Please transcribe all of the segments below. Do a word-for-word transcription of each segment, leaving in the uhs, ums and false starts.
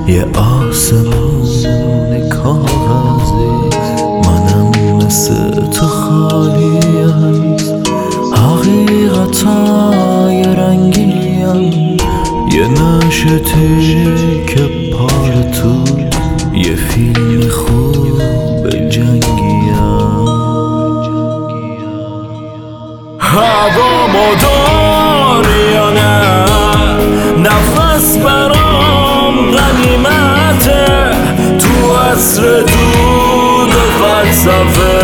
یه آسمون کاغذی، منم مثل تو خالی از حقیقتای رنگیم، یه نشتی که پار تو یه فیلم خوب جنگیم. هوا مداری یا نه، نفس برام غنیمته، تو عصر دود فلسفه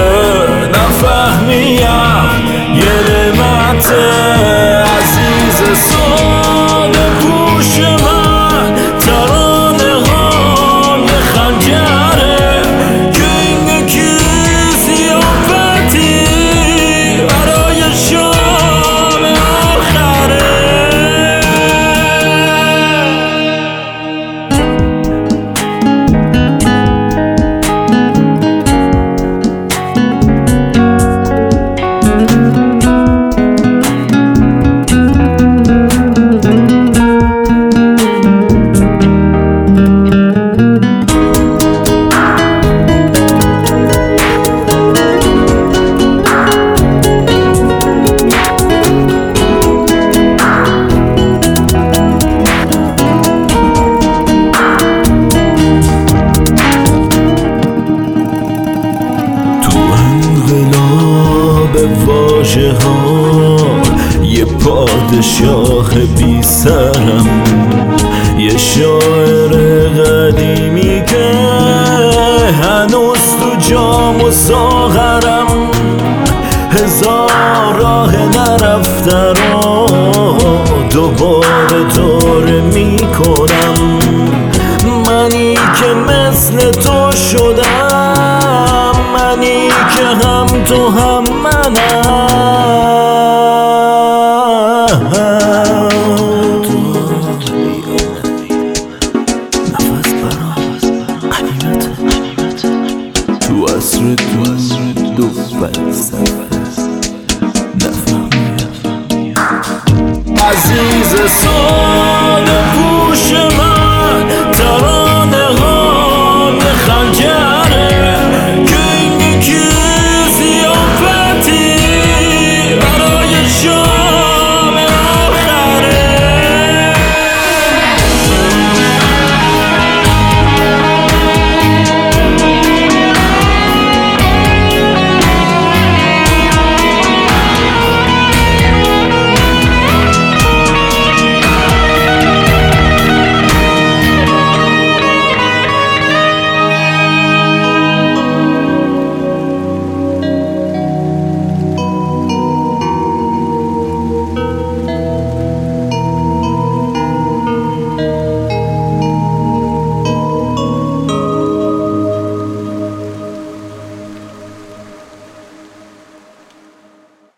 نفهمیم یه نعمته. عزیز ساده پوش من، ترانه هام یه خنجره که این یکی زیافتی برای شام آخره. واژه ها یه پادشاه بی سرم، یه شاعر قدیمی که هنوز تو جام و ساغرم، هزار راه نرفته را دوباره دوره می کنم. منی که مثل تو شدم، منی که هم تو هم منم. نفس برام غنیمته، تو عصر دود و فلسفه نفهمیم. عزیز ساده پوش من، ترانه هام یه خنجر